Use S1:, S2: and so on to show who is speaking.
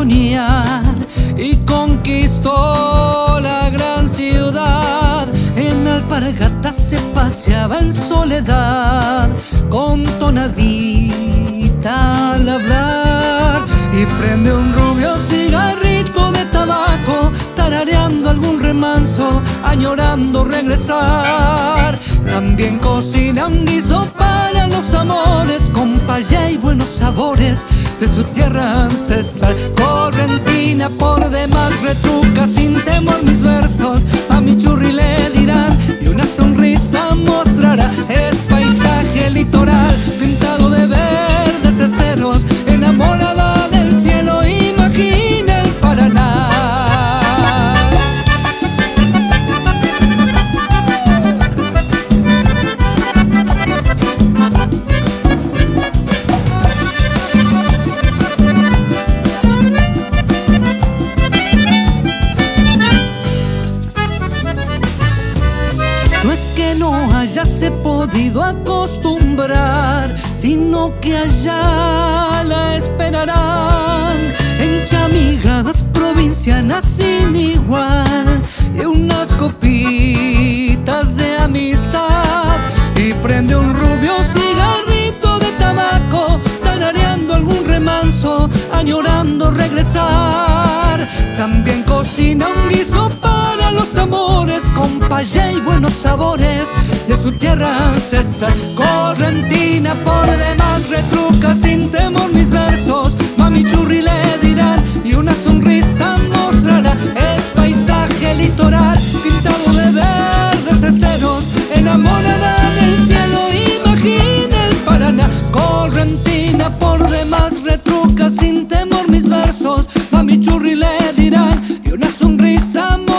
S1: soñar y conquistó la gran ciudad. En alpargatas se paseaba en soledad, con tonadita al hablar, y prende un rubio cigarrito de tabaco, tarareando algún remanso, añorando regresar. También cocina un guiso para los amores, con payá y buenos sabores de su tierra ancestral. Correntina por demás retruca sin temor mis versos, a mi churri le dirán y una sonrisa mostrará. Es paisaje litoral pintado de verdes esteros, enamorada del cielo, imagina el Paraná. No es que no hayase podido acostumbrar, sino que allá la esperarán en chamigadas provincianas sin igual y unas copitas de amistad. Y prende un rubio cigarrito de tabaco, tarareando algún remanso, añorando regresar. También cocina un guiso para los amores, con payá y buenos sabores de su tierra ancestral. Correntina por demás retruca sin temor mis versos, mami churri le dirán y una sonrisa mostrará. Es paisaje litoral pintado de verdes esteros, enamorada del cielo, imagina el Paraná. Correntina por demás retruca sin temor mis versos, mami churri le dirán y una sonrisa mostrará.